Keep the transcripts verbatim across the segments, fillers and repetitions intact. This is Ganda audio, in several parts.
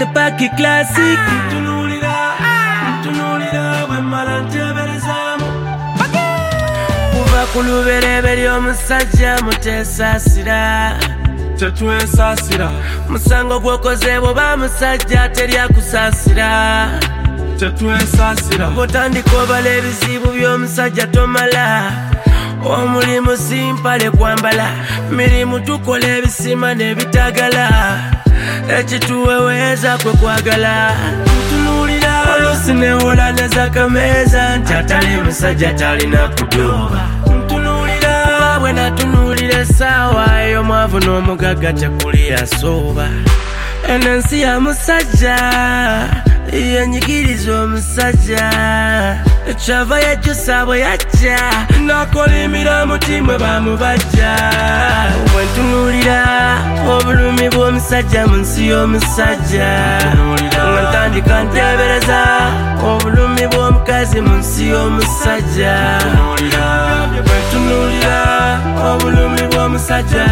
the Paki Classic. Tunulira, tunulira, wemmala nteeberezaamu. Kuva ku lubereberye omusajja muteesaasira. Tetwesaasira. Musango gwokoze bw'oba musajja teryakusaasira. Tetwesaasira. Bw'otandika obala ebizibu by'omusajja tomala. Omulimu si mpale kwambala, mirimu tukola ebisima n'ebitagala. Ekituweweeza kwe kwagala. Ntunuulira oluusi newola nezakameeza nti atali musajja talina kudooba. Ntunuulira kuba bwe natunuulira essaawa eyo mwavu n'omugagga tekuli yasooba. Eno ensi ya musajja yenyigiriza omusajja, ekyava yajjusa bwe yajja nakolimira mutimwe bamubajja. Bwe ntunuulira obulumi bw'omusajja mu nsi y'omusajja, nga ntandika nteebereza obulumi bw'omukazi mu nsi y'omusajja. Bwe ntunuulira obulumi bw'omusajja,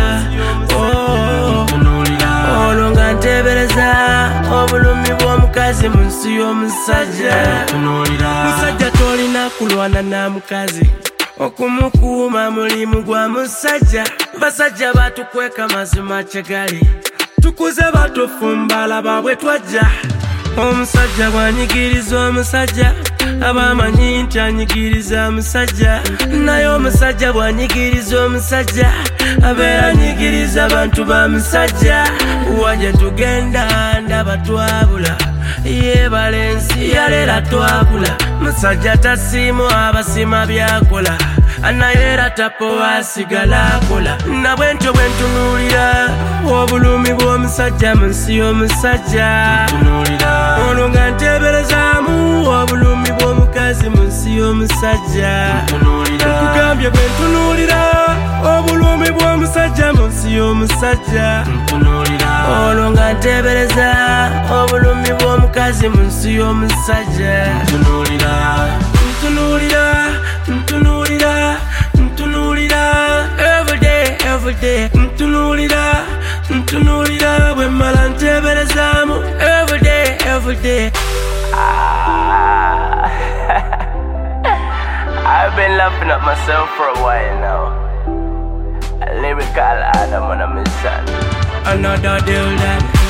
olwo nga nteebereza obulumi bw'omukazi mu nsi y'omusajja. Musajja tolina kulwana na mukazi, okumukuuma mulimu gwa musajja. Basajja batukweka mazima kyegali, tukuze batufumbala babwe twajja. Omusajja bw'anyigiriza omusajja aba amanyi nti anyigiriza musajja, naye omusajja bw'anyigiriza omusajja abeera anyigiriza bantu ba musajja. Wajja tugenda ndaba twabula, yeebala ensi yaleera twakula. Musajja tasiimu abasima byakola, naye era tapowa asigala akola. Na bwentyo bwe ntunuulira obulumi bw'omusajja mu nsi y'omusajja, olwo nga nteeberezaamu obulumi bw'omukazi mu nsi y'omusajja. Nkugambye bwe ntunuulira obulumi bw'omusajja mu nsi y'omusajja, olwo nga nteebereza obulumi bw'omukazi mu nsi y'omusajja. Ntunuulira, Ntunuulira, ntunuulira, ntunuulira everyday, everyday. Ntunuulira, ntunuulira bwe mmala nteeberezaamu everyday, everyday. I've been laughing at myself for a while now. A lyrical Adam on a mission. Another deal that